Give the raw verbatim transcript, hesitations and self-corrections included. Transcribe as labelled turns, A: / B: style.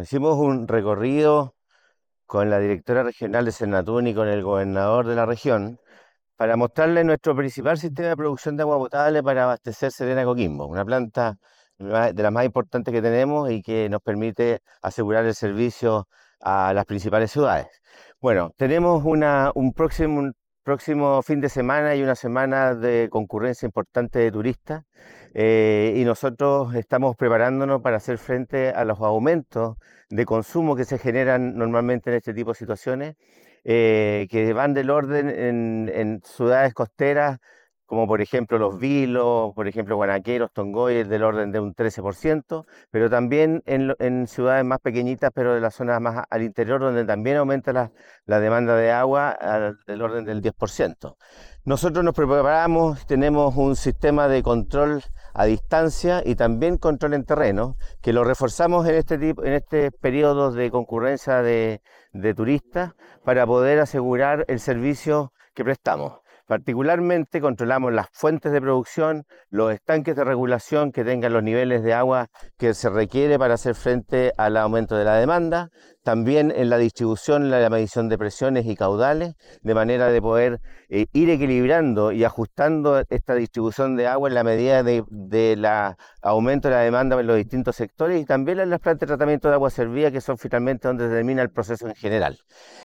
A: Hicimos un recorrido con la directora regional de Senatún y con el gobernador de la región para mostrarles nuestro principal sistema de producción de agua potable para abastecer Serena Coquimbo, una planta ma- de las más importantes que tenemos y que nos permite asegurar el servicio a las principales ciudades. Bueno, tenemos una, un próximo, un próximo fin de semana y una semana de concurrencia importante de turistas, eh, y nosotros estamos preparándonos para hacer frente a los aumentos de consumo que se generan normalmente en este tipo de situaciones, eh, que van del orden en, en ciudades costeras, como por ejemplo Los Vilos, por ejemplo Guanaqueros, Tongoy, del orden de un trece por ciento, pero también en, lo- en ciudades más pequeñitas, pero de las zonas más a- al interior, donde también aumenta la, la demanda de agua al- del orden del diez por ciento. Nosotros nos preparamos, tenemos un sistema de control a distancia y también control en terreno, que lo reforzamos en este tipo, en este periodo de concurrencia de de turistas para poder asegurar el servicio que prestamos. Particularmente controlamos las fuentes de producción, los estanques de regulación que tengan los niveles de agua que se requiere para hacer frente al aumento de la demanda, también en la distribución, la medición de presiones y caudales, de manera de poder eh, ir equilibrando y ajustando esta distribución de agua en la medida de, de la aumento de la demanda en los distintos sectores y también en las plantas de tratamiento de agua servida, que son finalmente donde termina el proceso en general.